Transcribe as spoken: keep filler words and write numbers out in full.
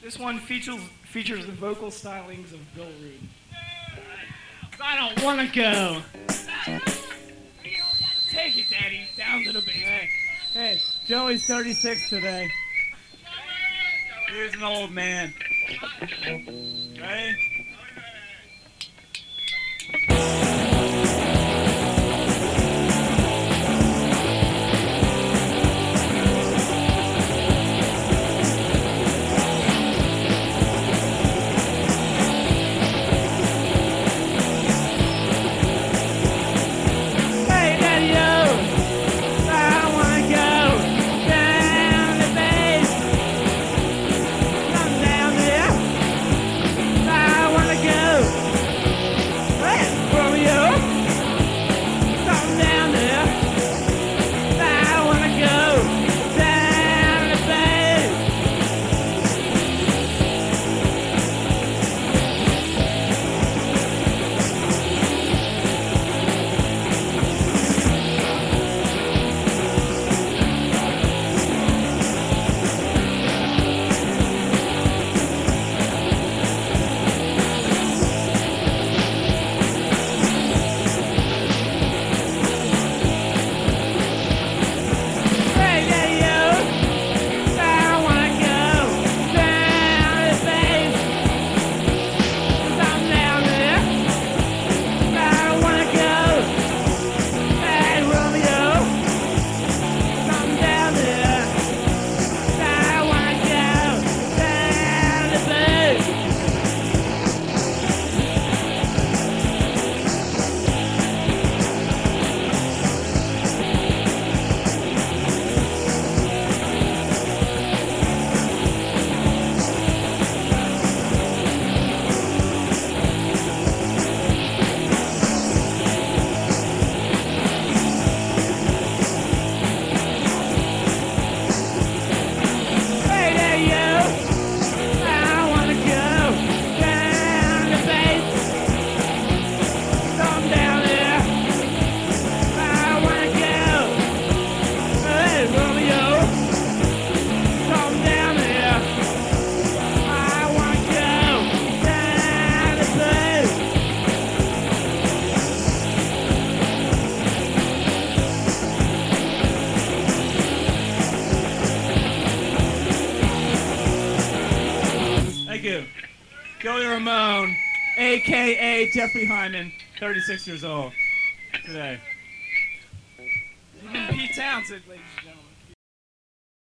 This one features features the vocal stylings of Bill Rude. I don't want to go. Take it, Daddy, down to the basement. Hey, hey, Joey's thirty-six today. Here's an old man. Ready? Thank you. Joey Ramone, a k a. Jeffrey Hyman, thirty-six years old today. Even Pete Townsend, ladies